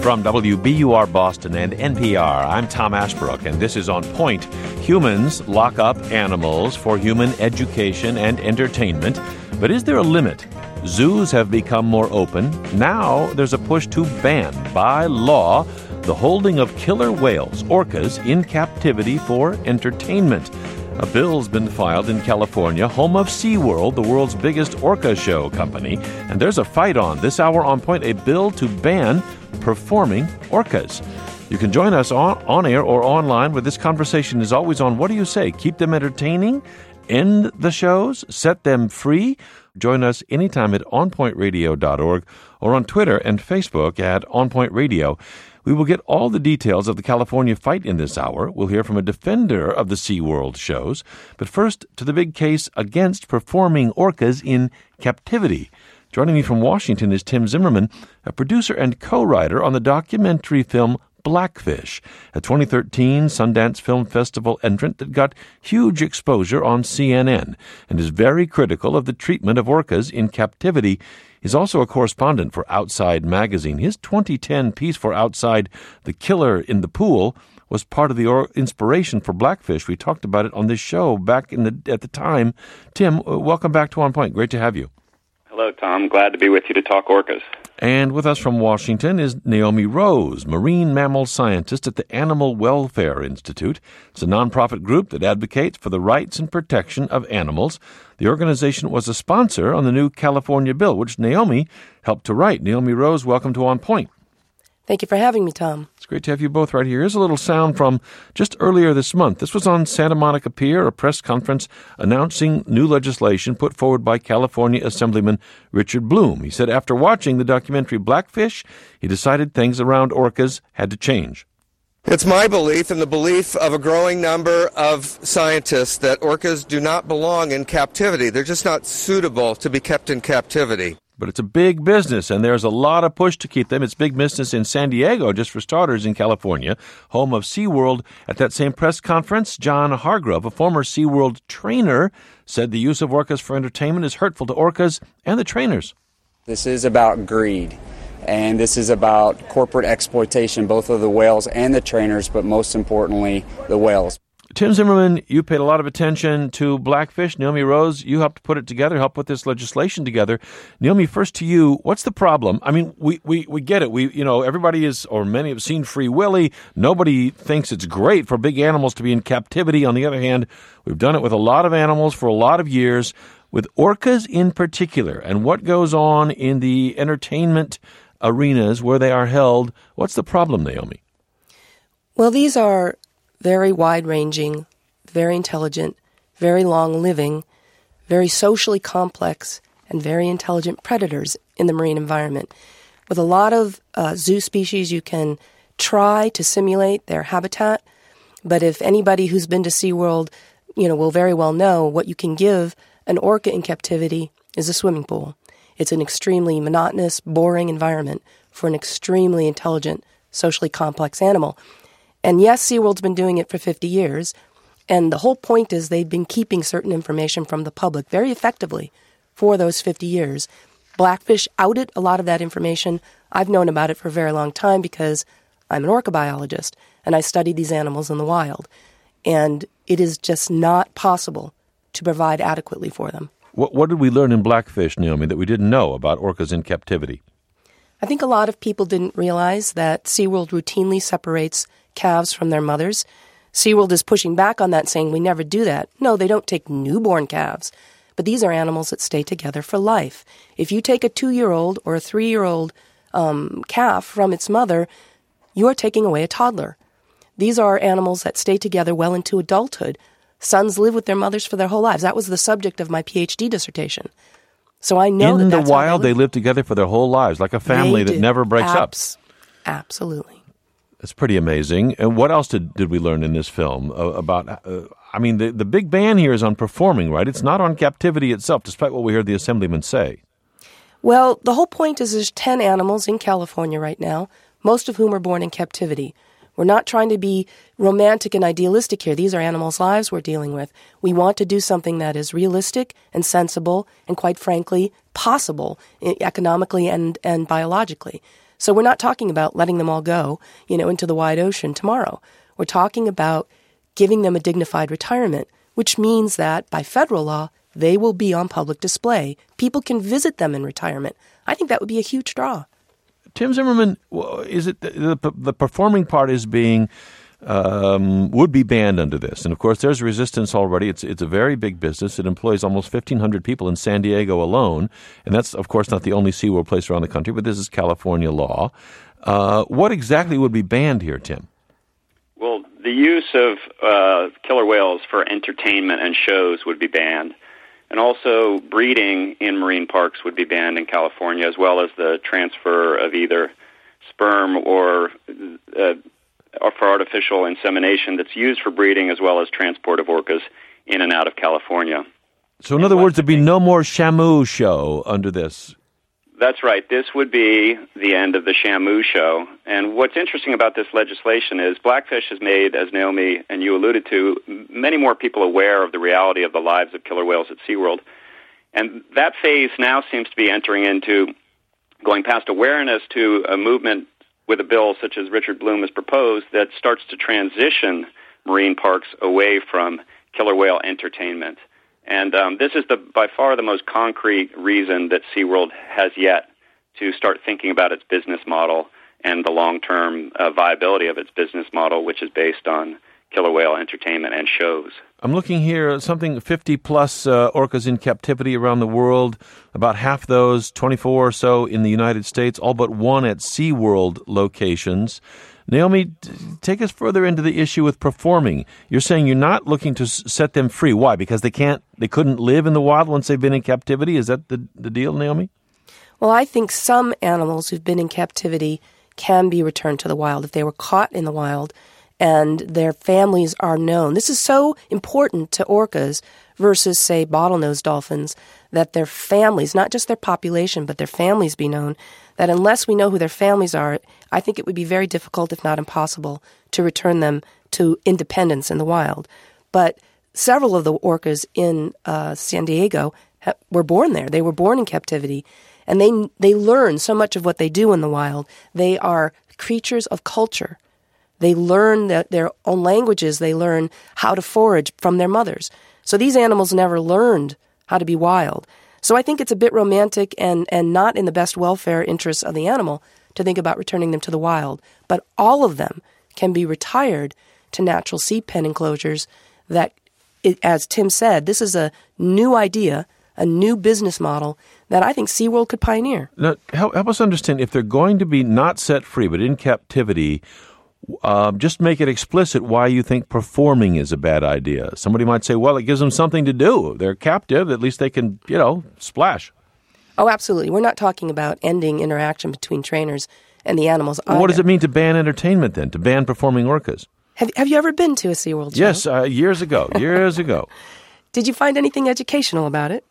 From WBUR Boston and NPR, I'm Tom Ashbrook, and this is On Point. Humans lock up animals for human education and entertainment, but is there a limit? Zoos have become more open. Now there's a push to ban, by law, the holding of killer whales, orcas, in captivity for entertainment. A bill's been filed in California, home of SeaWorld, the world's biggest orca show company. And there's a fight on. This hour on Point, a bill to ban performing orcas. You can join us on air or online, where this conversation is always on. What do you say? Keep them entertaining? End the shows? Set them free? Join us anytime at onpointradio.org or on Twitter and Facebook at onpointradio. We will get all the details of the California fight in this hour. We'll hear from a defender of the SeaWorld shows. But first, to the big case against performing orcas in captivity. Joining me from Washington is Tim Zimmerman, a producer and co-writer on the documentary film Blackfish, a 2013 Sundance Film Festival entrant that got huge exposure on CNN and is very critical of the treatment of orcas in captivity. He's also a correspondent for Outside magazine. His 2010 piece for Outside, The Killer in the Pool, was part of the inspiration for Blackfish. We talked about it on this show back at the time. Tim, welcome back to On Point. Great to have you. Hello, Tom. Glad to be with you to talk orcas. And with us from Washington is Naomi Rose, marine mammal scientist at the Animal Welfare Institute. It's a nonprofit group that advocates for the rights and protection of animals. The organization was a sponsor on the new California bill, which Naomi helped to write. Naomi Rose, welcome to On Point. Thank you for having me, Tom. It's great to have you both right here. Here's a little sound from just earlier this month. This was on Santa Monica Pier, a press conference announcing new legislation put forward by California Assemblyman Richard Bloom. He said after watching the documentary Blackfish, he decided things around orcas had to change. It's my belief and the belief of a growing number of scientists that orcas do not belong in captivity. They're just not suitable to be kept in captivity. But it's a big business, and there's a lot of push to keep them. It's big business in San Diego, just for starters, in California, home of SeaWorld. At that same press conference, John Hargrove, a former SeaWorld trainer, said the use of orcas for entertainment is hurtful to orcas and the trainers. This is about greed, and this is about corporate exploitation, both of the whales and the trainers, but most importantly, the whales. Tim Zimmerman, you paid a lot of attention to Blackfish. Naomi Rose, you helped put it together, helped put this legislation together. Naomi, first to you, what's the problem? I mean, we get it. Everybody is, or many have seen Free Willy. Nobody thinks it's great for big animals to be in captivity. On the other hand, we've done it with a lot of animals for a lot of years, with orcas in particular. And what goes on in the entertainment arenas where they are held, what's the problem, Naomi? Well, these are very wide-ranging, very intelligent, very long-living, very socially complex, and very intelligent predators in the marine environment. With a lot of zoo species, you can try to simulate their habitat, but if anybody who's been to SeaWorld, will very well know what you can give an orca in captivity is a swimming pool. It's an extremely monotonous, boring environment for an extremely intelligent, socially complex animal. And yes, SeaWorld's been doing it for 50 years, and the whole point is they've been keeping certain information from the public very effectively for those 50 years. Blackfish outed a lot of that information. I've known about it for a very long time because I'm an orca biologist, and I studied these animals in the wild. And it is just not possible to provide adequately for them. What did we learn in Blackfish, Naomi, that we didn't know about orcas in captivity? I think a lot of people didn't realize that SeaWorld routinely separates calves from their mothers. SeaWorld is pushing back on that, saying we never do that. No, they don't take newborn calves. But these are animals that stay together for life. If you take a 2-year-old or a 3-year-old calf from its mother, you are taking away a toddler. These are animals that stay together well into adulthood. Sons live with their mothers for their whole lives. That was the subject of my PhD dissertation. So I know in that's the wild, they live together for their whole lives, like a family that never breaks up. Absolutely. It's pretty amazing. And what else did we learn in this film about? The big ban here is on performing, right? It's not on captivity itself, despite what we heard the assemblyman say. Well, the whole point is there's 10 animals in California right now, most of whom are born in captivity. We're not trying to be romantic and idealistic here. These are animals' lives we're dealing with. We want to do something that is realistic and sensible and, quite frankly, possible economically and biologically. So we're not talking about letting them all go, into the wide ocean tomorrow. We're talking about giving them a dignified retirement, which means that by federal law, they will be on public display. People can visit them in retirement. I think that would be a huge draw. Tim Zimmerman, is it the performing part is being would be banned under this? And of course, there's resistance already. It's a very big business. It employs almost 1,500 people in San Diego alone, and that's of course not the only SeaWorld place around the country. But this is California law. What exactly would be banned here, Tim? Well, the use of killer whales for entertainment and shows would be banned. And also breeding in marine parks would be banned in California, as well as the transfer of either sperm or for artificial insemination that's used for breeding, as well as transport of orcas in and out of California. So in other words, there'd be no more Shamu show under this. That's right. This would be the end of the Shamu show. And what's interesting about this legislation is Blackfish has made, as Naomi and you alluded to, many more people aware of the reality of the lives of killer whales at SeaWorld. And that phase now seems to be entering into going past awareness to a movement with a bill such as Richard Bloom has proposed that starts to transition marine parks away from killer whale entertainment. And this is by far the most concrete reason that SeaWorld has yet to start thinking about its business model and the long-term viability of its business model, which is based on killer whale entertainment and shows. I'm looking here, something 50-plus orcas in captivity around the world, about half those, 24 or so in the United States, all but one at SeaWorld locations. Naomi, take us further into the issue with performing. You're saying you're not looking to set them free. Why? Because they couldn't live in the wild once they've been in captivity? Is that the deal, Naomi? Well, I think some animals who've been in captivity can be returned to the wild if they were caught in the wild and their families are known. This is so important to orcas versus, say, bottlenose dolphins, that their families, not just their population, but their families be known, that unless we know who their families are, I think it would be very difficult, if not impossible, to return them to independence in the wild. But several of the orcas in San Diego were born there. They were born in captivity, and they learn so much of what they do in the wild. They are creatures of culture. They learn their own languages. They learn how to forage from their mothers. So these animals never learned how to be wild. So I think it's a bit romantic and not in the best welfare interests of the animal to think about returning them to the wild. But all of them can be retired to natural sea pen enclosures that, as Tim said, this is a new idea, a new business model that I think SeaWorld could pioneer. Now, help us understand, if they're going to be not set free but in captivity, just make it explicit why you think performing is a bad idea. Somebody might say, well, it gives them something to do. They're captive. At least they can, splash. Oh, absolutely. We're not talking about ending interaction between trainers and the animals either. What does it mean to ban entertainment then, to ban performing orcas? Have you ever been to a SeaWorld show? Yes, years ago. Did you find anything educational about it?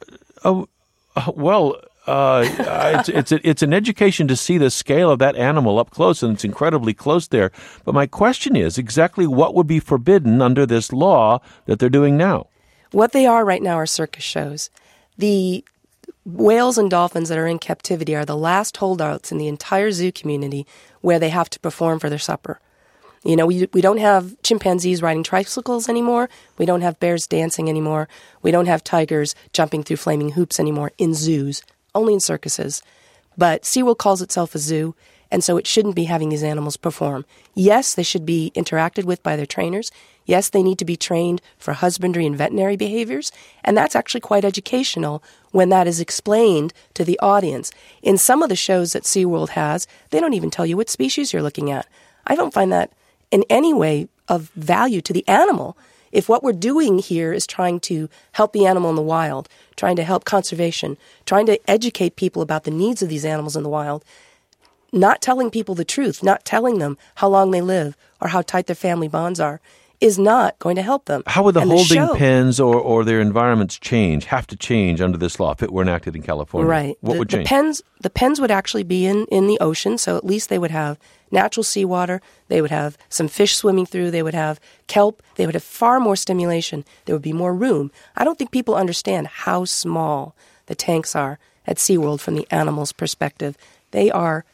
It's an education to see the scale of that animal up close, and it's incredibly close there. But my question is, exactly what would be forbidden under this law that they're doing now? What they are right now are circus shows. The whales and dolphins that are in captivity are the last holdouts in the entire zoo community where they have to perform for their supper. We don't have chimpanzees riding tricycles anymore. We don't have bears dancing anymore. We don't have tigers jumping through flaming hoops anymore in zoos, only in circuses. But SeaWorld calls itself a zoo, and so it shouldn't be having these animals perform. Yes, they should be interacted with by their trainers. Yes, they need to be trained for husbandry and veterinary behaviors, and that's actually quite educational when that is explained to the audience. In some of the shows that SeaWorld has, they don't even tell you what species you're looking at. I don't find that in any way of value to the animal. If what we're doing here is trying to help the animal in the wild, trying to help conservation, trying to educate people about the needs of these animals in the wild, not telling people the truth, not telling them how long they live or how tight their family bonds are, is not going to help them. How would the holding pens or their environments have to change under this law if it were enacted in California? Right. What would change? The pens would actually be in the ocean, so at least they would have natural seawater, they would have some fish swimming through, they would have kelp, they would have far more stimulation, there would be more room. I don't think people understand how small the tanks are at SeaWorld from the animal's perspective. They are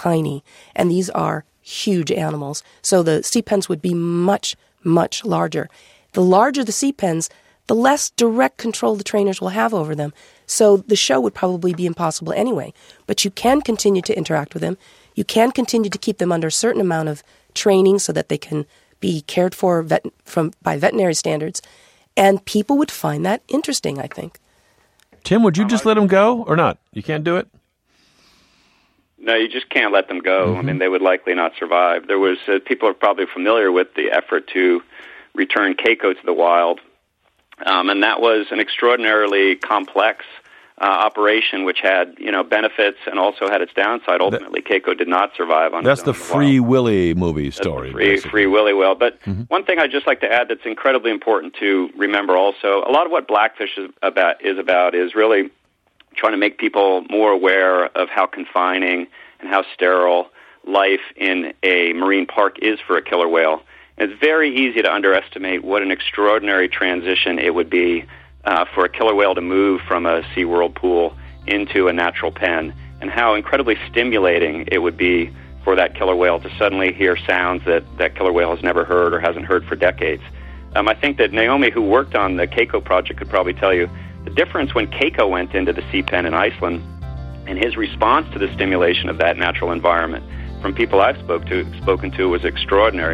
tiny, and these are huge animals. So the sea pens would be much, much larger. The larger the sea pens, the less direct control the trainers will have over them. So the show would probably be impossible anyway. But you can continue to interact with them. You can continue to keep them under a certain amount of training so that they can be cared for by veterinary standards. And people would find that interesting, I think. Tim, would you just let them go or not? You can't do it? No, you just can't let them go. I mean, they would likely not survive. There was people are probably familiar with the effort to return Keiko to the wild, and that was an extraordinarily complex operation, which had benefits and also had its downside. Ultimately, Keiko did not survive on. That's the Free Willy movie story. Free Willy will. But one thing I'd just like to add that's incredibly important to remember also, a lot of what Blackfish is about is really trying to make people more aware of how confining and how sterile life in a marine park is for a killer whale. And it's very easy to underestimate what an extraordinary transition it would be for a killer whale to move from a SeaWorld pool into a natural pen, and how incredibly stimulating it would be for that killer whale to suddenly hear sounds that killer whale has never heard or hasn't heard for decades. I think that Naomi, who worked on the Keiko project, could probably tell you the difference when Keiko went into the sea pen in Iceland and his response to the stimulation of that natural environment from people I've spoken to was extraordinary.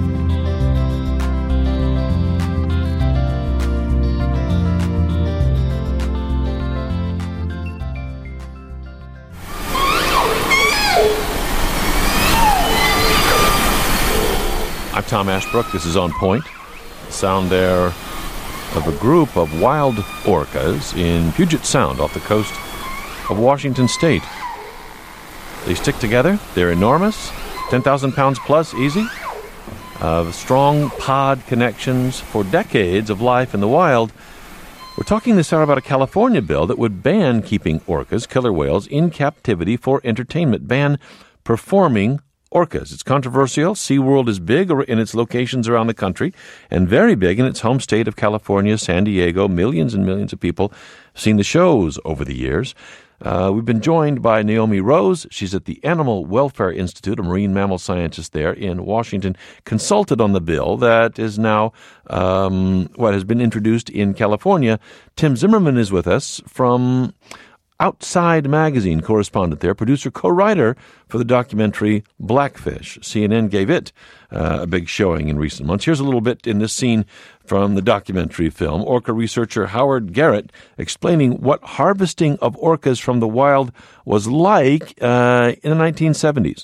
I'm Tom Ashbrook. This is On Point. The sound there of a group of wild orcas in Puget Sound off the coast of Washington State. They stick together. They're enormous, 10,000 pounds plus, easy. Strong pod connections for decades of life in the wild. We're talking this hour about a California bill that would ban keeping orcas, killer whales, in captivity for entertainment, ban performing orcas. It's controversial. SeaWorld is big in its locations around the country and very big in its home state of California, San Diego. Millions and millions of people have seen the shows over the years. We've been joined by Naomi Rose. She's at the Animal Welfare Institute, a marine mammal scientist there in Washington, consulted on the bill that is now has been introduced in California. Tim Zimmerman is with us from Outside Magazine, correspondent there, producer, co-writer for the documentary Blackfish. CNN gave it a big showing in recent months. Here's a little bit in this scene from the documentary film. Orca researcher Howard Garrett explaining what harvesting of orcas from the wild was like in the 1970s.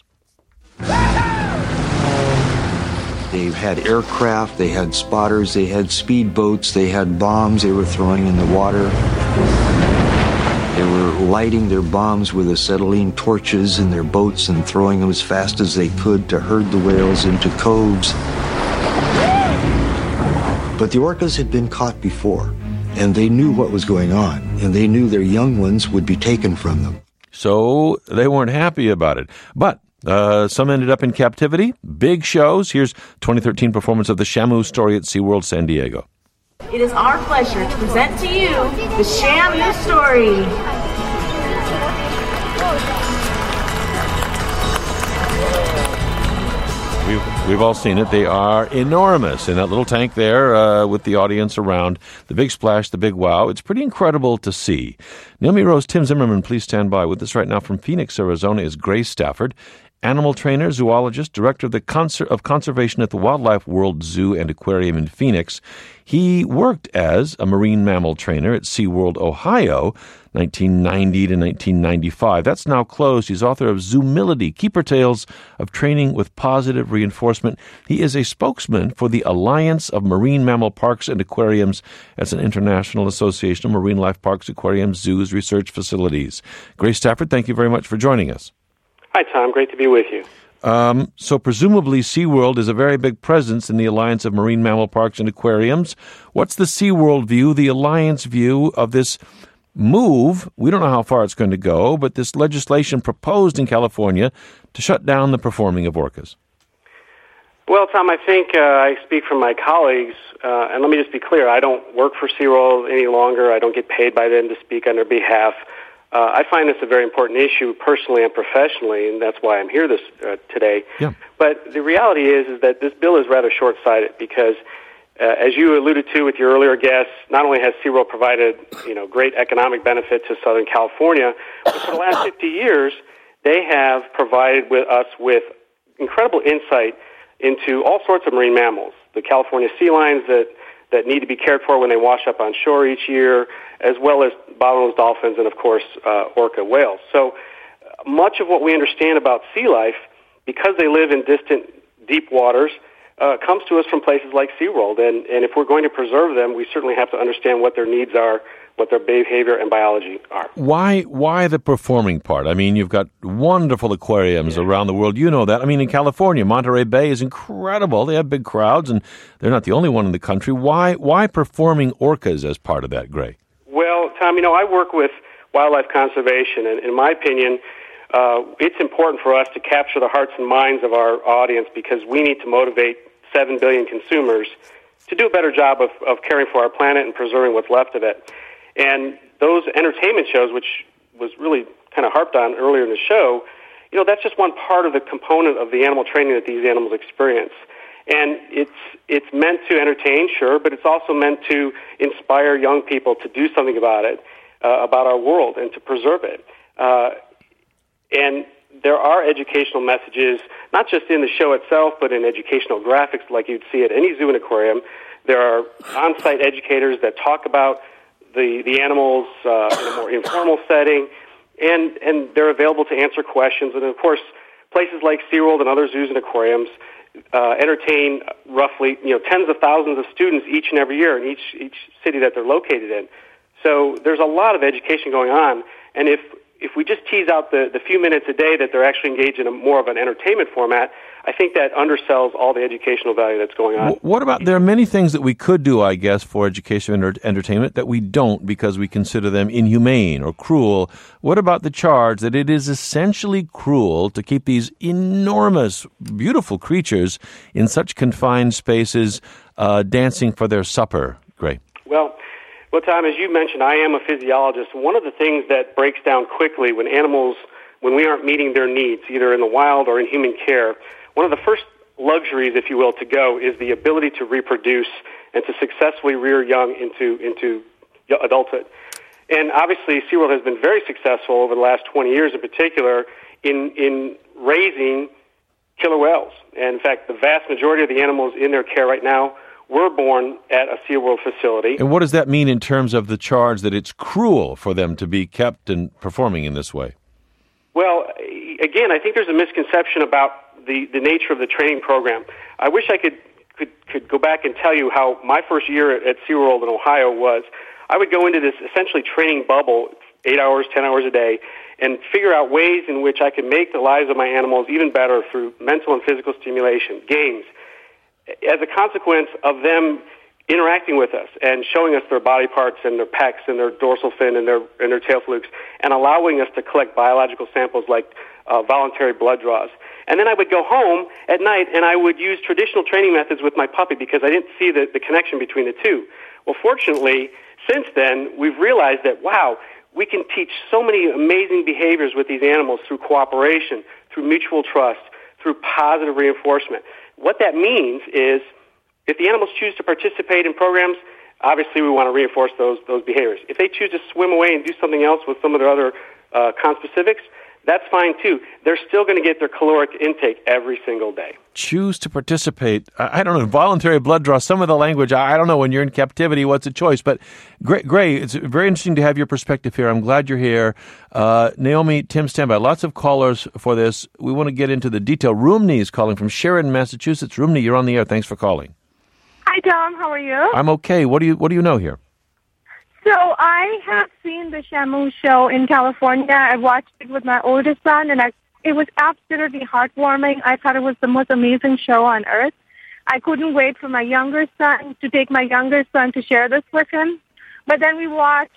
They had aircraft, they had spotters, they had speedboats, they had bombs they were throwing in the water. They were lighting their bombs with acetylene torches in their boats and throwing them as fast as they could to herd the whales into coves. But the orcas had been caught before, and they knew what was going on, and they knew their young ones would be taken from them. So they weren't happy about it. But some ended up in captivity. Big shows. Here's 2013 performance of the Shamu story at SeaWorld San Diego. It is our pleasure to present to you the Shamu story. We've all seen it. They are enormous in that little tank there with the audience around. The big splash, the big wow. It's pretty incredible to see. Naomi Rose, Tim Zimmerman, please stand by. With us right now from Phoenix, Arizona is Grace Stafford, animal trainer, zoologist, director of the conservation at the Wildlife World Zoo and Aquarium in Phoenix. He worked as a marine mammal trainer at SeaWorld, Ohio, 1990 to 1995. That's now closed. He's author of Zoomility, Keeper Tales of Training with Positive Reinforcement. He is a spokesman for the Alliance of Marine Mammal Parks and Aquariums. That's an international association of marine life parks, aquariums, zoos, research facilities. Grace Stafford, thank you very much for joining us. Hi, Tom. Great to be with you. So presumably SeaWorld is a very big presence in the Alliance of Marine Mammal Parks and Aquariums. What's the SeaWorld view, the Alliance view of this move? We don't know how far it's going to go, but this legislation proposed in California to shut down the performing of orcas. Well, Tom, I think I speak for my colleagues, and let me just be clear. I don't work for SeaWorld any longer. I don't get paid by them to speak on their behalf. I find this a very important issue personally and professionally, and that's why I'm here today. Yeah. But the reality is that this bill is rather short-sighted because, as you alluded to with your earlier guests, not only has SeaWorld provided great economic benefit to Southern California, but for the last 50 years, they have provided us with incredible insight into all sorts of marine mammals, the California sea lions that need to be cared for when they wash up on shore each year, as well as bottlenose dolphins and, of course, orca whales. So much of what we understand about sea life, because they live in distant, deep waters, comes to us from places like SeaWorld. And if we're going to preserve them, we certainly have to understand what their needs are, what their behavior and biology are. Why the performing part? I mean, you've got wonderful aquariums around the world. You know that. I mean, in California, Monterey Bay is incredible. They have big crowds, and they're not the only one in the country. Why performing orcas as part of that, Gray? Well, Tom, I work with wildlife conservation, and in my opinion, it's important for us to capture the hearts and minds of our audience because we need to motivate 7 billion consumers to do a better job of caring for our planet and preserving what's left of it. And those entertainment shows, which was really kind of harped on earlier in the show, that's just one part of the component of the animal training that these animals experience. And it's meant to entertain, sure, but it's also meant to inspire young people to do something about it, about our world, and to preserve it. And there are educational messages, not just in the show itself, but in educational graphics like you'd see at any zoo and aquarium. There are on-site educators that talk about the animals in a more informal setting, and they're available to answer questions. And, of course, places like SeaWorld and other zoos and aquariums entertain roughly tens of thousands of students each and every year in each city that they're located in. So there's a lot of education going on, and if we just tease out the few minutes a day that they're actually engaged in more of an entertainment format, I think that undersells all the educational value that's going on. What about, there are many things that we could do, I guess, for education and entertainment that we don't because we consider them inhumane or cruel. What about the charge that it is essentially cruel to keep these enormous, beautiful creatures in such confined spaces dancing for their supper? Gray. Well, Tom, as you mentioned, I am a physiologist. One of the things that breaks down quickly when we aren't meeting their needs, either in the wild or in human care, one of the first luxuries, if you will, to go is the ability to reproduce and to successfully rear young into adulthood. And obviously, SeaWorld has been very successful over the last 20 years in particular in raising killer whales. And in fact, the vast majority of the animals in their care right now were born at a SeaWorld facility. And what does that mean in terms of the charge that it's cruel for them to be kept and performing in this way? Well, again, I think there's a misconception about the nature of the training program. I wish I could go back and tell you how my first year at SeaWorld in Ohio was. I would go into this essentially training bubble 8 hours, 10 hours a day, and figure out ways in which I could make the lives of my animals even better through mental and physical stimulation, games, as a consequence of them interacting with us and showing us their body parts and their pecs and their dorsal fin and their tail flukes and allowing us to collect biological samples like voluntary blood draws. And then I would go home at night and I would use traditional training methods with my puppy because I didn't see the connection between the two. Well, fortunately, since then, we've realized that, wow, we can teach so many amazing behaviors with these animals through cooperation, through mutual trust, through positive reinforcement. What that means is if the animals choose to participate in programs, obviously we want to reinforce those behaviors. If they choose to swim away and do something else with some of their other conspecifics, that's fine too. They're still going to get their caloric intake every single day. Choose to participate. I don't know, voluntary blood draw, some of the language, I don't know, when you're in captivity, what's a choice? But Gray, it's very interesting to have your perspective here. I'm glad you're here. Naomi, Tim, stand by. Lots of callers for this. We want to get into the detail. Rumney is calling from Sheridan, Massachusetts. Rumney, you're on the air. Thanks for calling. Hi, Tom. How are you? I'm okay. What do you know here? So I have seen the Shamu show in California. I watched it with my oldest son, and it was absolutely heartwarming. I thought it was the most amazing show on earth. I couldn't wait for my younger son to take my younger son to share this with him. But then we watched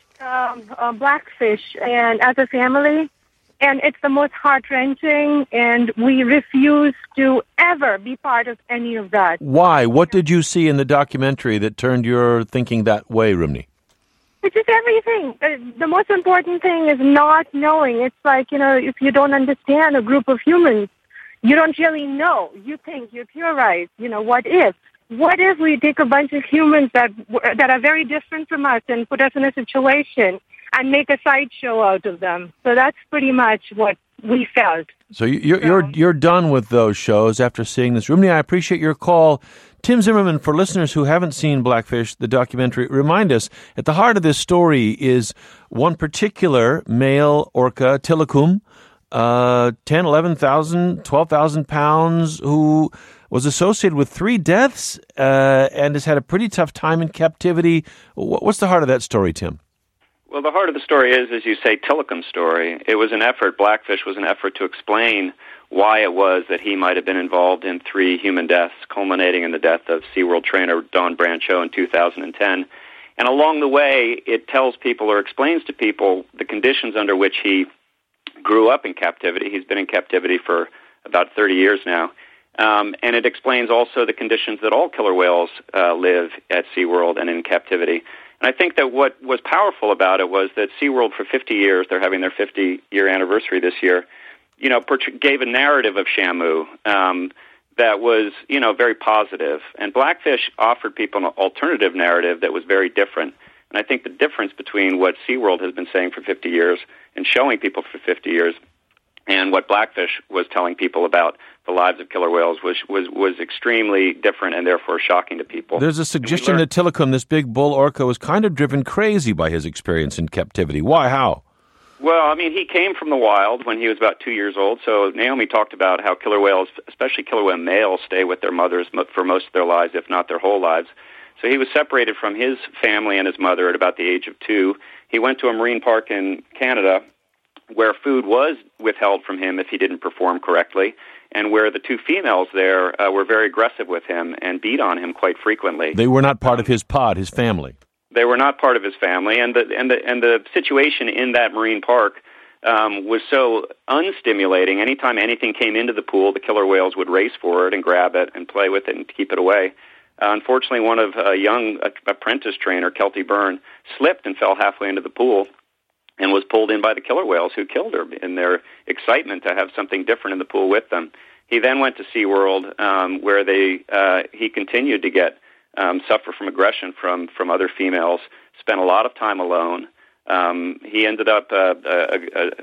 Blackfish and as a family, and it's the most heart-wrenching, and we refuse to ever be part of any of that. Why? What did you see in the documentary that turned your thinking that way, Rumney? It's just everything. The most important thing is not knowing. It's like, if you don't understand a group of humans, you don't really know. You think, you theorize, what if? What if we take a bunch of humans that are very different from us and put us in a situation and make a sideshow out of them? So that's pretty much what we felt. So you're done with those shows after seeing this. Rumni, I appreciate your call. Tim Zimmerman, for listeners who haven't seen Blackfish, the documentary, remind us, at the heart of this story is one particular male orca, Tilikum, 10, 11,000, 12,000 pounds, who was associated with 3 deaths and has had a pretty tough time in captivity. What's the heart of that story, Tim? Well, the heart of the story is, as you say, Tilikum's story. It was an effort, Blackfish was an effort to explain why it was that he might have been involved in 3 human deaths, culminating in the death of SeaWorld trainer Dawn Brancheau in 2010. And along the way, it tells people or explains to people the conditions under which he grew up in captivity. He's been in captivity for about 30 years now. And it explains also the conditions that all killer whales live at SeaWorld and in captivity. And I think that what was powerful about it was that SeaWorld for 50 years, they're having their 50-year anniversary this year, gave a narrative of Shamu that was, very positive. And Blackfish offered people an alternative narrative that was very different. And I think the difference between what SeaWorld has been saying for 50 years and showing people for 50 years and what Blackfish was telling people about the lives of killer whales was extremely different and therefore shocking to people. There's a suggestion that Tilikum, this big bull orca, was kind of driven crazy by his experience in captivity. Why? How? Well, he came from the wild when he was about 2 years old. So Naomi talked about how killer whales, especially killer whale males, stay with their mothers for most of their lives, if not their whole lives. So he was separated from his family and his mother at about the age of 2. He went to a marine park in Canada where food was withheld from him if he didn't perform correctly, and where the 2 females there were very aggressive with him and beat on him quite frequently. They were not part of his pod, his family. They were not part of his family, and the situation in that marine park was so unstimulating. Anytime anything came into the pool, the killer whales would race for it and grab it and play with it and keep it away. Unfortunately, one of a young apprentice trainer, Kelty Byrne, slipped and fell halfway into the pool and was pulled in by the killer whales, who killed her in their excitement to have something different in the pool with them. He then went to SeaWorld, where he continued to suffer from aggression from other females, spent a lot of time alone. He ended up a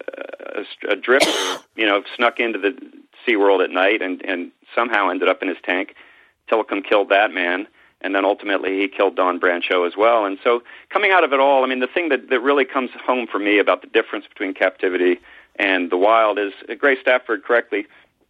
drifter, snuck into the SeaWorld at night and somehow ended up in his tank. Tilikum killed that man, and then ultimately he killed Dawn Brancheau as well. And so coming out of it all, the thing that really comes home for me about the difference between captivity and the wild is, Gray Stafford correctly,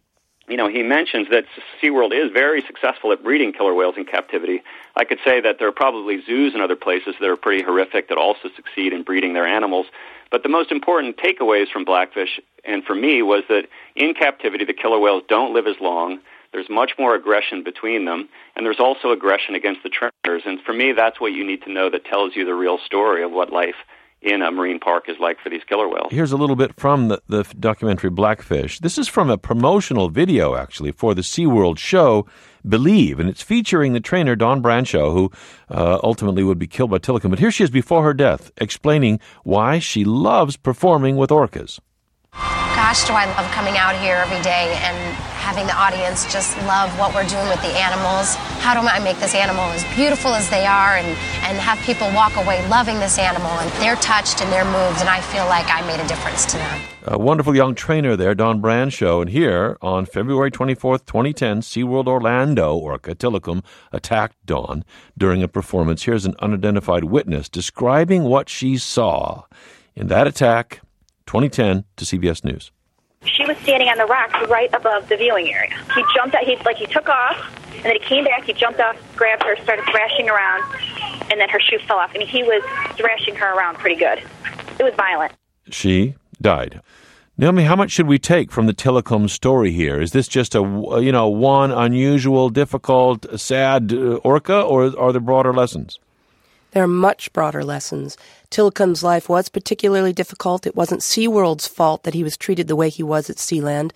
he mentions that SeaWorld is very successful at breeding killer whales in captivity. I could say that there are probably zoos in other places that are pretty horrific that also succeed in breeding their animals. But the most important takeaways from Blackfish, and for me, was that in captivity the killer whales don't live as long. There's much more aggression between them, and there's also aggression against the trainers. And for me, that's what you need to know that tells you the real story of what life in a marine park is like for these killer whales. Here's a little bit from the documentary Blackfish. This is from a promotional video, actually, for the SeaWorld show Believe, and it's featuring the trainer Dawn Brancheau, who ultimately would be killed by Tilikum. But here she is before her death, explaining why she loves performing with orcas. Gosh, do I love coming out here every day and having the audience just love what we're doing with the animals. How do I make this animal as beautiful as they are and have people walk away loving this animal, and they're touched and they're moved, and I feel like I made a difference to them. A wonderful young trainer there, Dawn Brancheau. And here, on February 24th, 2010, SeaWorld Orlando orca Tilikum attacked Dawn during a performance. Here's an unidentified witness describing what she saw in that attack, 2010, to CBS News. She was standing on the rocks right above the viewing area. He jumped out, he took off, and then he came back, he jumped off, grabbed her, started thrashing around, and then her shoe fell off. He was thrashing her around pretty good. It was violent. She died. Naomi, how much should we take from the Tilikum story here? Is this just one unusual, difficult, sad orca, or are there broader lessons? There are much broader lessons. Tilikum's life was particularly difficult. It wasn't SeaWorld's fault that he was treated the way he was at Sealand,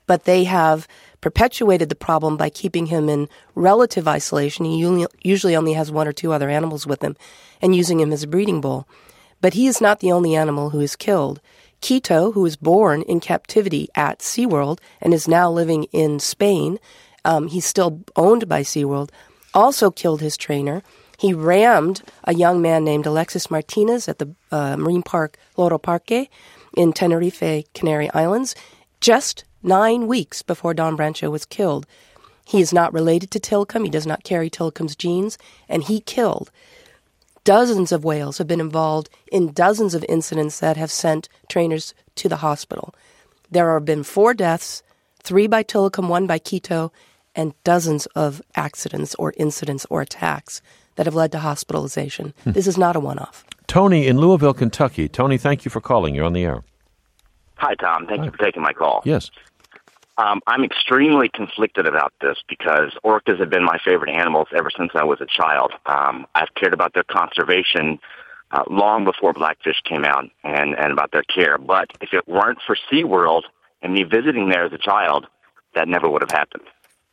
but they have perpetuated the problem by keeping him in relative isolation. He usually only has one or two other animals with him and using him as a breeding bull. But he is not the only animal who is killed. Quito, who was born in captivity at SeaWorld and is now living in Spain, he's still owned by SeaWorld, also killed his trainer. He rammed a young man named Alexis Martinez at the marine park Loro Parque in Tenerife, Canary Islands, just 9 weeks before Don Brancho was killed. He is not related to Tillcomb. He does not carry Tillcomb's genes, and he killed. Dozens of whales have been involved in dozens of incidents that have sent trainers to the hospital. There have been 4 deaths, 3 by Tillcomb, 1 by Quito, and dozens of accidents or incidents or attacks that have led to hospitalization. This is not a one-off. Tony in Louisville, Kentucky. Tony, thank you for calling. You're on the air. Hi, Tom. Thank you for taking my call. Yes. I'm extremely conflicted about this because orcas have been my favorite animals ever since I was a child. I've cared about their conservation long before Blackfish came out and about their care. But if it weren't for SeaWorld and me visiting there as a child, that never would have happened.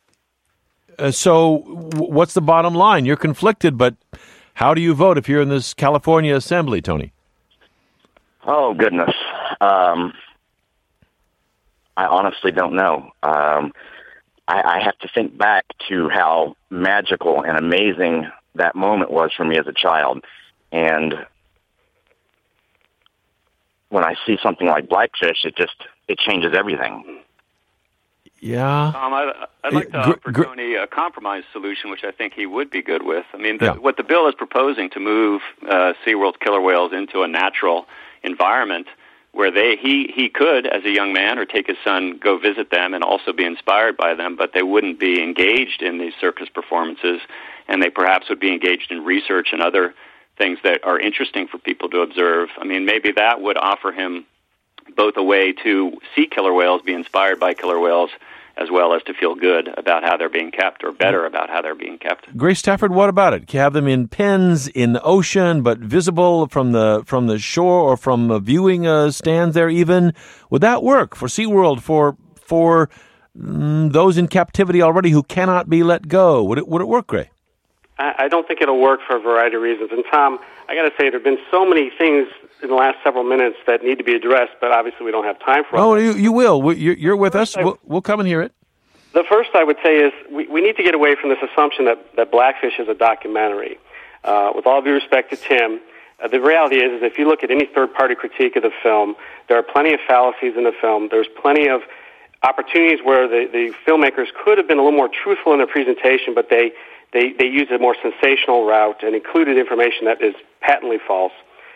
So what's the bottom line? You're conflicted, but how do you vote if you're in this California Assembly, Tony? Oh, goodness. I honestly don't know. I have to think back to how magical and amazing that moment was for me as a child. And when I see something like Blackfish, it changes everything. Yeah. I'd like to offer Tony a compromise solution, which I think he would be good with. I mean, what the bill is proposing to move SeaWorld's killer whales into a natural environment where he could, as a young man, or take his son, go visit them and also be inspired by them, but they wouldn't be engaged in these circus performances, and they perhaps would be engaged in research and other things that are interesting for people to observe. I mean, maybe that would offer him both a way to see killer whales, be inspired by killer whales, as well as to feel good about how they're being kept, or better about how they're being kept. Grace Stafford, what about it? Can you have them in pens in the ocean, but visible from the shore or from viewing stands there even? Would that work for SeaWorld, for those in captivity already who cannot be let go? Would it work, Gray? I don't think it'll work for a variety of reasons. And Tom, I got to say, there have been so many things in the last several minutes that need to be addressed, but obviously we don't have time for all. Oh, you will. You're with us. We'll come and hear it. The first I would say is we need to get away from this assumption that Blackfish is a documentary. With all due respect to Tim, the reality is if you look at any third-party critique of the film, there are plenty of fallacies in the film. There's plenty of opportunities where the filmmakers could have been a little more truthful in their presentation, but they used a more sensational route and included information that is patently false.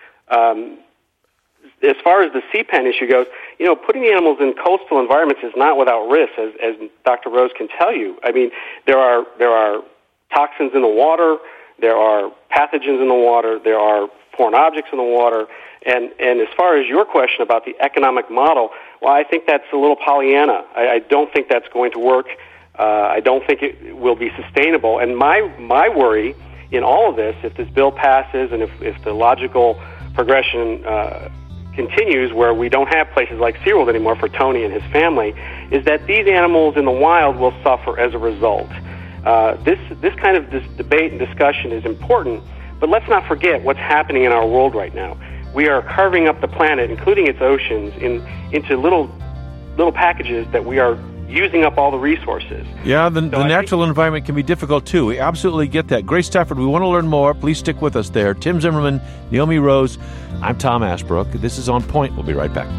As far as the sea pen issue goes, putting the animals in coastal environments is not without risk, as Dr. Rose can tell you. I mean, there are toxins in the water, there are pathogens in the water, there are foreign objects in the water, and as far as your question about the economic model, well, I think that's a little Pollyanna. I don't think that's going to work. I don't think it will be sustainable. And my worry in all of this, if this bill passes and if the logical progression continues where we don't have places like SeaWorld anymore for Tony and his family, is that these animals in the wild will suffer as a result. This kind of debate and discussion is important, but let's not forget what's happening in our world right now. We are carving up the planet, including its oceans, into little packages that we are using up all the resources. Yeah, the natural environment can be difficult, too. We absolutely get that. Grace Stafford, we want to learn more. Please stick with us there. Tim Zimmerman, Naomi Rose. I'm Tom Ashbrook. This is On Point. We'll be right back.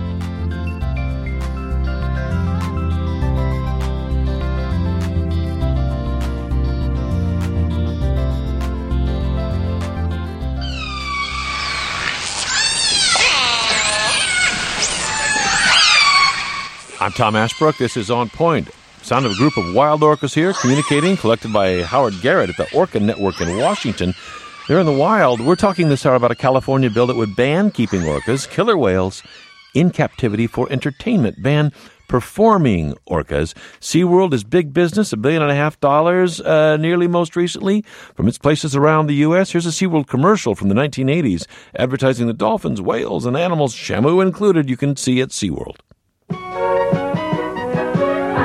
I'm Tom Ashbrook. This is On Point. Sound of a group of wild orcas here communicating, collected by Howard Garrett at the Orca Network in Washington. They're in the wild. We're talking this hour about a California bill that would ban keeping orcas, killer whales, in captivity for entertainment, ban performing orcas. SeaWorld is big business, $1.5 billion nearly most recently from its places around the U.S. Here's a SeaWorld commercial from the 1980s advertising the dolphins, whales, and animals, Shamu included, you can see at SeaWorld.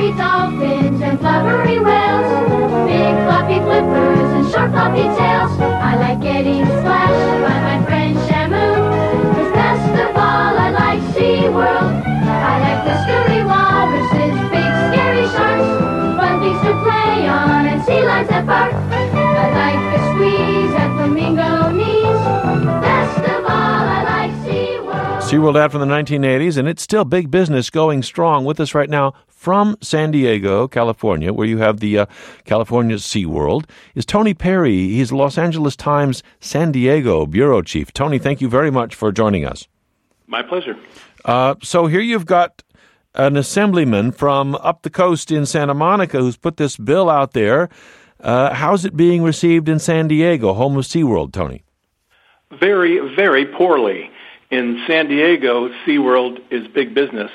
fluffy dolphins and flubbery whales, big floppy flippers and short floppy tails. I like getting splashed by my friend Shamu, 'cause best of all I like SeaWorld. I like whiskery walruses, big scary sharks, fun things to play on and sea lions that bark. I like the squeeze at flamingo knees. Best of all I like SeaWorld. SeaWorld ad from the 1980s, and it's still big business going strong. With us right now from San Diego, California, where you have the California SeaWorld, is Tony Perry. He's Los Angeles Times San Diego bureau chief. Tony, thank you very much for joining us. My pleasure. So here you've got an assemblyman from up the coast in Santa Monica who's put this bill out there. How's it being received in San Diego, home of SeaWorld, Tony? Very, very poorly. In San Diego, SeaWorld is big business.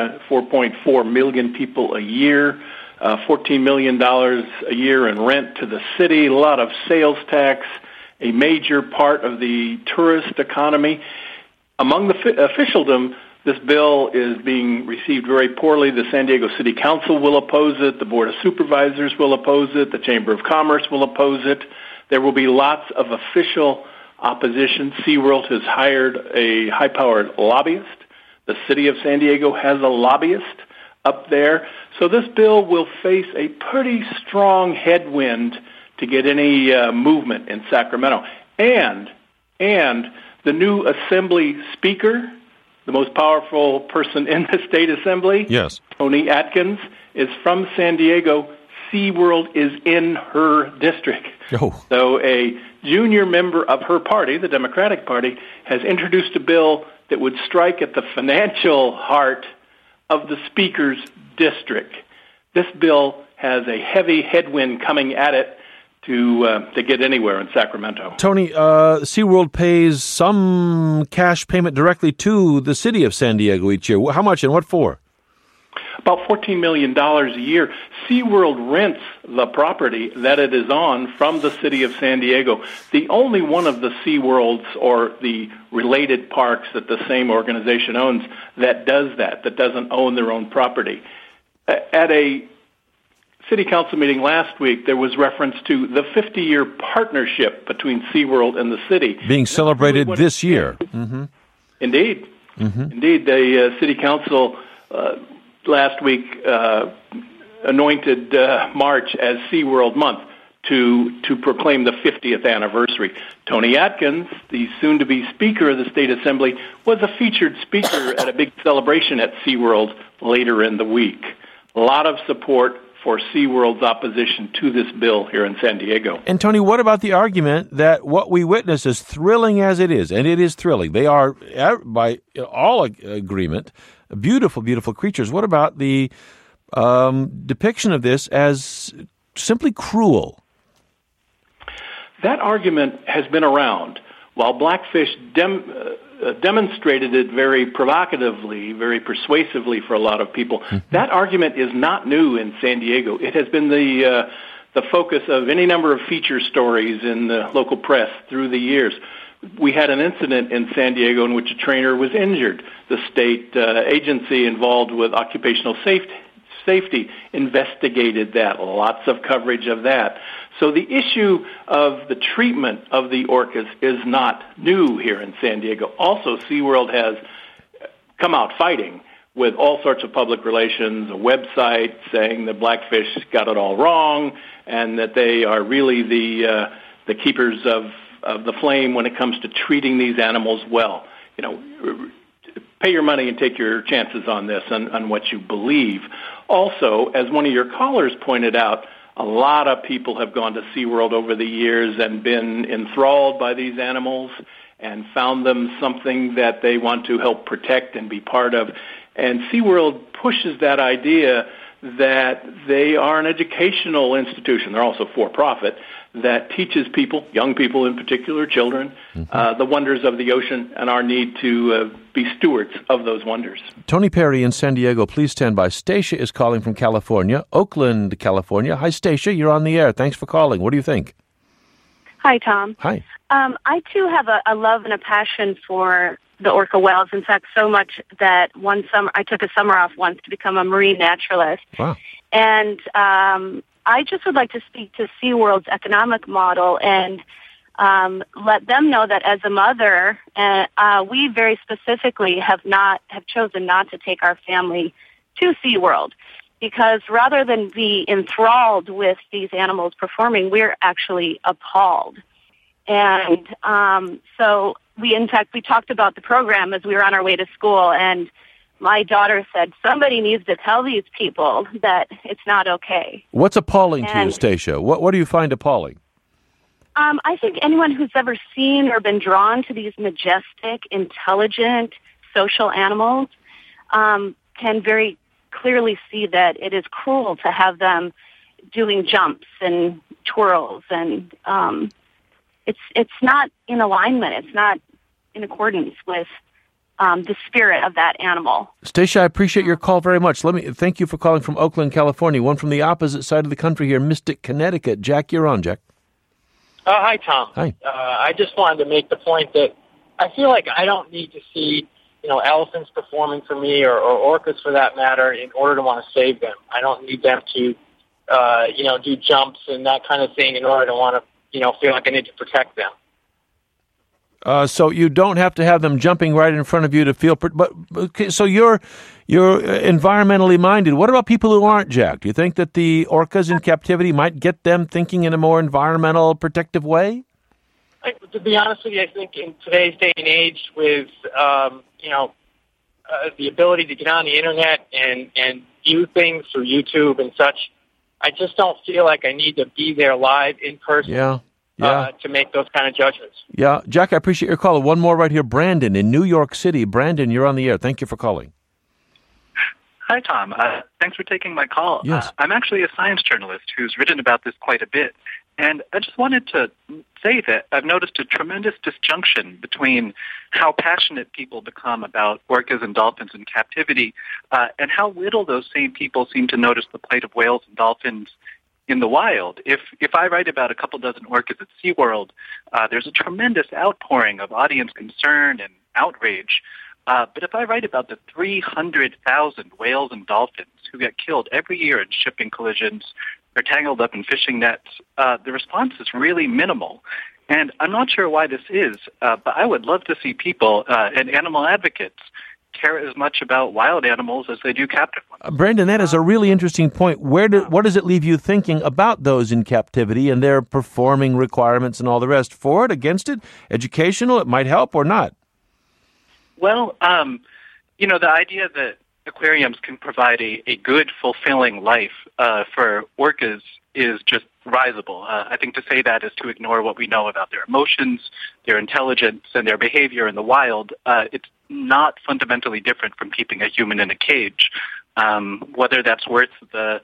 4.4 million people a year, $14 million a year in rent to the city, a lot of sales tax, a major part of the tourist economy. Among the officialdom, this bill is being received very poorly. The San Diego City Council will oppose it. The Board of Supervisors will oppose it. The Chamber of Commerce will oppose it. There will be lots of official opposition. SeaWorld has hired a high-powered lobbyist. The city of San Diego has a lobbyist up there. So this bill will face a pretty strong headwind to get any movement in Sacramento. And the new Assembly Speaker, the most powerful person in the state assembly, yes, Toni Atkins, is from San Diego. SeaWorld is in her district. Oh. So a junior member of her party, the Democratic Party, has introduced a bill that would strike at the financial heart of the Speaker's district. This bill has a heavy headwind coming at it to get anywhere in Sacramento. Tony, SeaWorld pays some cash payment directly to the city of San Diego each year. How much and what for? About $14 million a year. SeaWorld rents the property that it is on from the city of San Diego. The only one of the SeaWorlds or the related parks that the same organization owns that does that doesn't own their own property. At a city council meeting last week, there was reference to the 50-year partnership between SeaWorld and the city. Being celebrated this year. Mm-hmm. Indeed. Mm-hmm. Indeed. The city council last week anointed March as SeaWorld Month to proclaim the 50th anniversary. Toni Atkins, the soon-to-be Speaker of the State Assembly, was a featured speaker at a big celebration at SeaWorld later in the week. A lot of support for SeaWorld's opposition to this bill here in San Diego. And, Tony, what about the argument that what we witness, as thrilling as it is, and it is thrilling, they are, by all agreement, beautiful, beautiful creatures. What about the depiction of this as simply cruel? That argument has been around. While Blackfish demonstrated it very provocatively, very persuasively for a lot of people, that argument is not new in San Diego. It has been the focus of any number of feature stories in the local press through the years. We had an incident in San Diego in which a trainer was injured. The state agency involved with occupational safety investigated that. Lots of coverage of that. So the issue of the treatment of the orcas is not new here in San Diego. Also, SeaWorld has come out fighting with all sorts of public relations, a website saying that Blackfish got it all wrong and that they are really the keepers of the flame when it comes to treating these animals well. You know, pay your money and take your chances on this, on what you believe. Also, as one of your callers pointed out, a lot of people have gone to SeaWorld over the years and been enthralled by these animals and found them something that they want to help protect and be part of. And SeaWorld pushes that idea that they are an educational institution. They're also for-profit that teaches people, young people in particular, children, the wonders of the ocean and our need to be stewards of those wonders. Tony Perry in San Diego, please stand by. Stacia is calling from California, Oakland, California. Hi, Stacia. You're on the air. Thanks for calling. What do you think? Hi, Tom. Hi. I, too, have a love and a passion for the orca whales. In fact, so much that one summer I took a summer off once to become a marine naturalist. Wow. And I just would like to speak to SeaWorld's economic model and let them know that as a mother, we very specifically have chosen not to take our family to SeaWorld, because rather than be enthralled with these animals performing, we're actually appalled. And so we talked about the program as we were on our way to school, and my daughter said, somebody needs to tell these people that it's not okay. What's appalling to you, Stacia? What do you find appalling? I think anyone who's ever seen or been drawn to these majestic, intelligent, social animals can very clearly see that it is cruel to have them doing jumps and twirls, and it's not in alignment. It's not in accordance with the spirit of that animal. Stacia, I appreciate your call very much. Thank you for calling from Oakland, California. One from the opposite side of the country here, Mystic, Connecticut. Jack, you're on, Jack. Hi, Tom. Hi. I just wanted to make the point that I feel like I don't need to see, elephants performing for me or orcas for that matter in order to want to save them. I don't need them to, do jumps and that kind of thing in order to want to, feel like I need to protect them. So you don't have to have them jumping right in front of you to feel. But okay, so you're environmentally minded. What about people who aren't, Jack? Do you think that the orcas in captivity might get them thinking in a more environmental, protective way? To be honest with you, I think in today's day and age, with the ability to get on the internet and view things through YouTube and such, I just don't feel like I need to be there live in person. Yeah. To make those kind of judgments. Yeah. Jack, I appreciate your call. One more right here. Brandon in New York City. Brandon, you're on the air. Thank you for calling. Hi, Tom. Thanks for taking my call. Yes. I'm actually a science journalist who's written about this quite a bit. And I just wanted to say that I've noticed a tremendous disjunction between how passionate people become about orcas and dolphins in captivity and how little those same people seem to notice the plight of whales and dolphins in the wild. If I write about a couple dozen orcas at SeaWorld, there's a tremendous outpouring of audience concern and outrage. But if I write about the 300,000 whales and dolphins who get killed every year in shipping collisions, they're tangled up in fishing nets, the response is really minimal. And I'm not sure why this is, but I would love to see people and animal advocates care as much about wild animals as they do captive ones. Brandon, that is a really interesting point. What does it leave you thinking about those in captivity and their performing requirements and all the rest? For it, against it, educational, it might help or not? Well, the idea that aquariums can provide a good, fulfilling life for orcas is just risible. I think to say that is to ignore what we know about their emotions, their intelligence, and their behavior in the wild. It's not fundamentally different from keeping a human in a cage. Whether that's worth the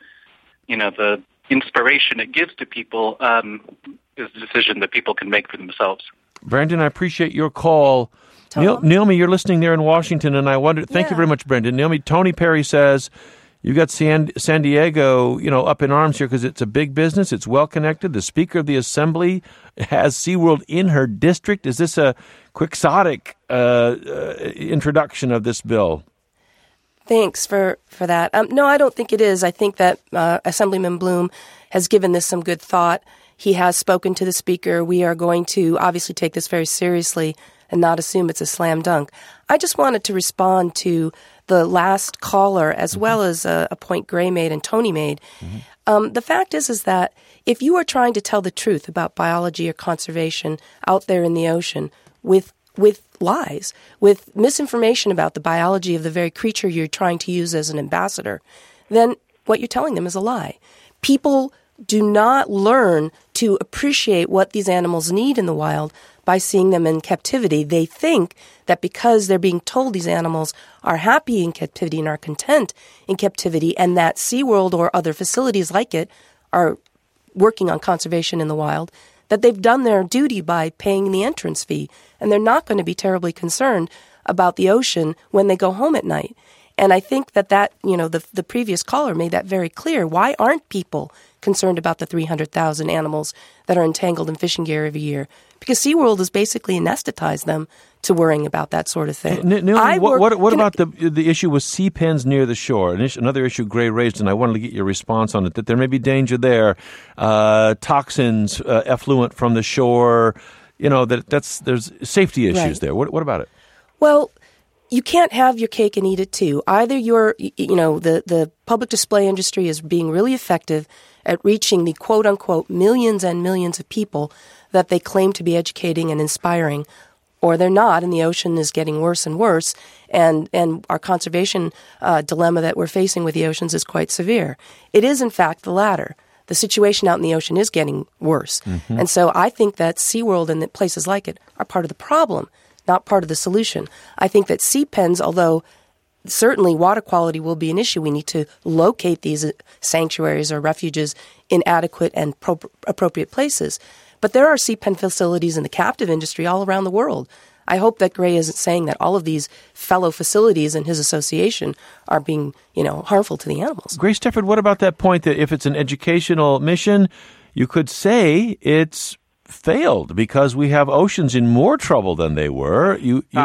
inspiration it gives to people is a decision that people can make for themselves. Brandon, I appreciate your call. Naomi, you're listening there in Washington, and I wonder. Thank you very much, Brandon. Naomi, Tony Perry says you got San Diego, up in arms here because it's a big business. It's well connected. The Speaker of the Assembly has SeaWorld in her district. Is this a quixotic introduction of this bill? Thanks for that. No, I don't think it is. I think that Assemblyman Bloom has given this some good thought. He has spoken to the Speaker. We are going to obviously take this very seriously and not assume it's a slam dunk. I just wanted to respond to the last caller as well as a point Gray made and Tony made. The fact is that if you are trying to tell the truth about biology or conservation out there in the ocean with lies, with misinformation about the biology of the very creature you're trying to use as an ambassador, then what you're telling them is a lie. People do not learn to appreciate what these animals need in the wild by seeing them in captivity. They think that because they're being told these animals are happy in captivity and are content in captivity, and that SeaWorld or other facilities like it are working on conservation in the wild, that they've done their duty by paying the entrance fee, and they're not going to be terribly concerned about the ocean when they go home at night. And I think that the previous caller made that very clear. Why aren't people concerned about the 300,000 animals that are entangled in fishing gear every year? Because SeaWorld has basically anesthetized them to worrying about that sort of thing. What about the issue with sea pens near the shore? Another issue Gray raised, and I wanted to get your response on it, that there may be danger there, toxins, effluent from the shore, there's safety issues there. What about it? Well, you can't have your cake and eat it too. Either the public display industry is being really effective at reaching the quote-unquote millions and millions of people that they claim to be educating and inspiring, or they're not, and the ocean is getting worse and worse, and our conservation dilemma that we're facing with the oceans is quite severe. It is, in fact, the latter. The situation out in the ocean is getting worse. Mm-hmm. And so I think that SeaWorld and places like it are part of the problem, not part of the solution. I think that sea pens, although certainly water quality will be an issue, we need to locate these sanctuaries or refuges in adequate and appropriate places. But there are sea pen facilities in the captive industry all around the world. I hope that Gray isn't saying that all of these fellow facilities in his association are being, harmful to the animals. Gray Stefford, what about that point that if it's an educational mission, you could say it's failed because we have oceans in more trouble than they were?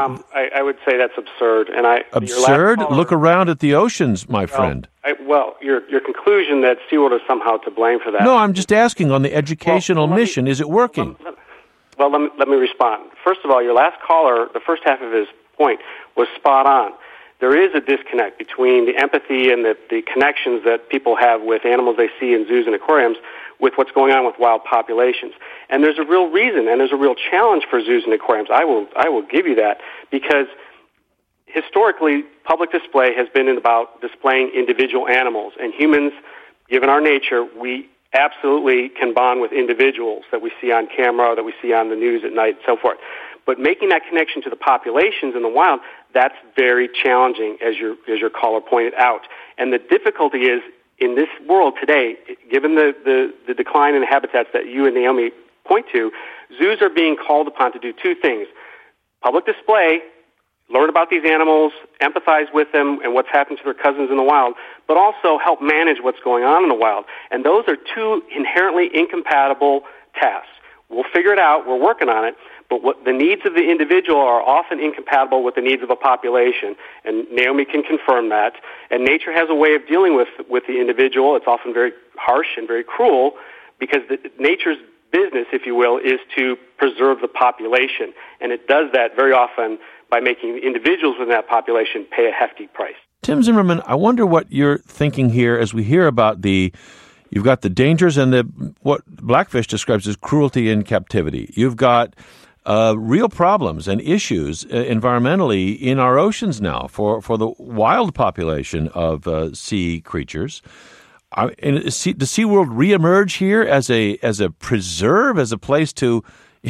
I would say that's absurd. Absurd? Look around at the oceans, my friend. Your conclusion that SeaWorld is somehow to blame for that. No, I'm just asking on the educational mission, is it working? Let me respond. First of all, your last caller, the first half of his point was spot on. There is a disconnect between the empathy and the connections that people have with animals they see in zoos and aquariums with what's going on with wild populations. And there's a real reason, and there's a real challenge for zoos and aquariums. I will give you that, because historically, public display has been about displaying individual animals. And humans, given our nature, we absolutely can bond with individuals that we see on camera, that we see on the news at night, and so forth. But making that connection to the populations in the wild, that's very challenging, as your caller pointed out. And the difficulty is, in this world today, given the decline in the habitats that you and Naomi point to, zoos are being called upon to do two things: public display, learn about these animals, empathize with them and what's happened to their cousins in the wild, but also help manage what's going on in the wild. And those are two inherently incompatible tasks. We'll figure it out. We're working on it. But what the needs of the individual are often incompatible with the needs of a population, and Naomi can confirm that. And nature has a way of dealing with the individual. It's often very harsh and very cruel, because nature's business, if you will, is to preserve the population. And it does that very often by making the individuals within that population pay a hefty price. Tim Zimmerman, I wonder what you're thinking here as we hear about you've got the dangers and what Blackfish describes as cruelty in captivity. You've got real problems and issues environmentally in our oceans now for the wild population of sea creatures. Does SeaWorld reemerge here as a preserve, as a place to,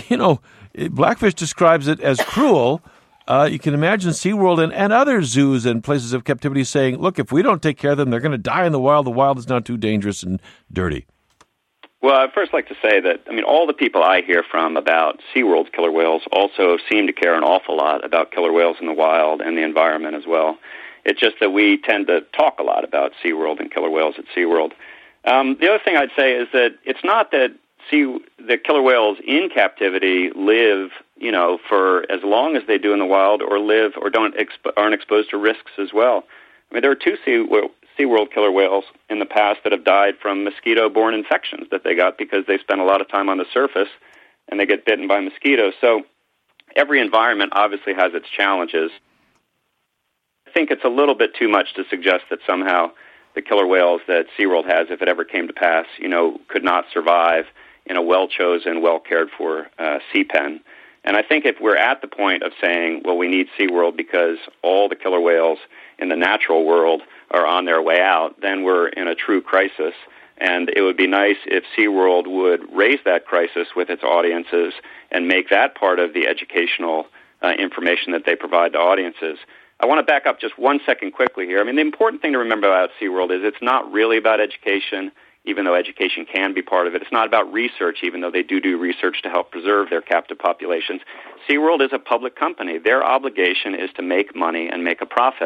Blackfish describes it as cruel. You can imagine SeaWorld and other zoos and places of captivity saying, look, if we don't take care of them, they're going to die in the wild. The wild is now too dangerous and dirty. Well, I'd first like to say that, all the people I hear from about SeaWorld's killer whales also seem to care an awful lot about killer whales in the wild and the environment as well. It's just that we tend to talk a lot about SeaWorld and killer whales at SeaWorld. The other thing I'd say is that it's not that the killer whales in captivity live, for as long as they do in the wild, or live or aren't exposed to risks as well. There are two SeaWorld killer whales in the past that have died from mosquito-borne infections that they got because they spent a lot of time on the surface and they get bitten by mosquitoes. So every environment obviously has its challenges. I think it's a little bit too much to suggest that somehow the killer whales that SeaWorld has, if it ever came to pass, could not survive in a well-chosen, well-cared-for sea pen. And I think if we're at the point of saying, well, we need SeaWorld because all the killer whales in the natural world are on their way out, then we're in a true crisis. And it would be nice if SeaWorld would raise that crisis with its audiences and make that part of the educational information that they provide to audiences. I want to back up just 1 second quickly here. The important thing to remember about SeaWorld is it's not really about education, even though education can be part of it. It's not about research, even though they do research to help preserve their captive populations. SeaWorld is a public company. Their obligation is to make money and make a profit.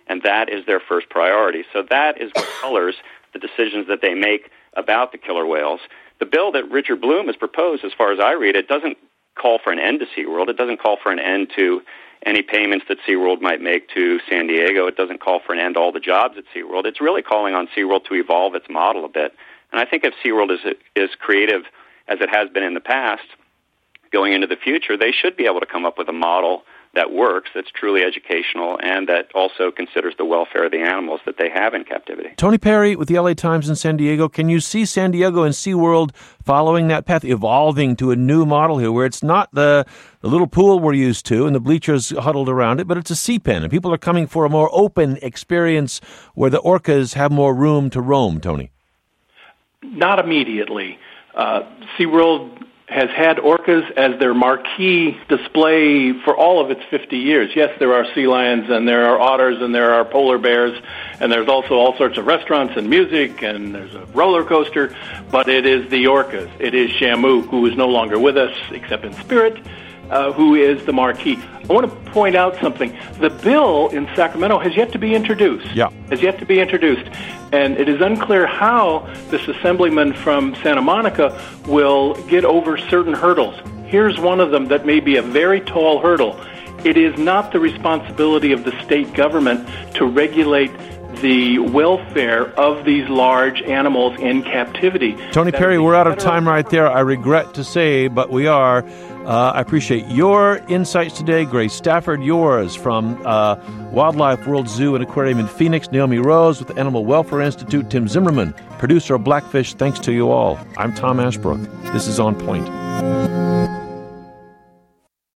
and that is their first priority. So that is what colors the decisions that they make about the killer whales. The bill that Richard Bloom has proposed, as far as I read it, doesn't call for an end to SeaWorld. It doesn't call for an end to any payments that SeaWorld might make to San Diego. It doesn't call for an end to all the jobs at SeaWorld. It's really calling on SeaWorld to evolve its model a bit. And I think if SeaWorld is creative as it has been in the past, going into the future, they should be able to come up with a model that works, that's truly educational, and that also considers the welfare of the animals that they have in captivity. Tony Perry with the LA Times in San Diego. Can you see San Diego and SeaWorld following that path, evolving to a new model here where it's not the little pool we're used to and the bleachers huddled around it, but it's a sea pen, and people are coming for a more open experience where the orcas have more room to roam, Tony? Not immediately. SeaWorld has had orcas as their marquee display for all of its 50 years. Yes, there are sea lions, and there are otters, and there are polar bears, and there's also all sorts of restaurants and music, and there's a roller coaster, but it is the orcas. It is Shamu, who is no longer with us, except in spirit, who is the marquee. I want to point out something. The bill in Sacramento has yet to be introduced. And it is unclear how this assemblyman from Santa Monica will get over certain hurdles. Here's one of them that may be a very tall hurdle. It is not the responsibility of the state government to regulate the welfare of these large animals in captivity. Tony Perry, we're out of time right there. I regret to say, but we are. I appreciate your insights today. Grace Stafford, yours from Wildlife World Zoo and Aquarium in Phoenix. Naomi Rose with the Animal Welfare Institute. Tim Zimmerman, producer of Blackfish. Thanks to you all. I'm Tom Ashbrook. This is On Point.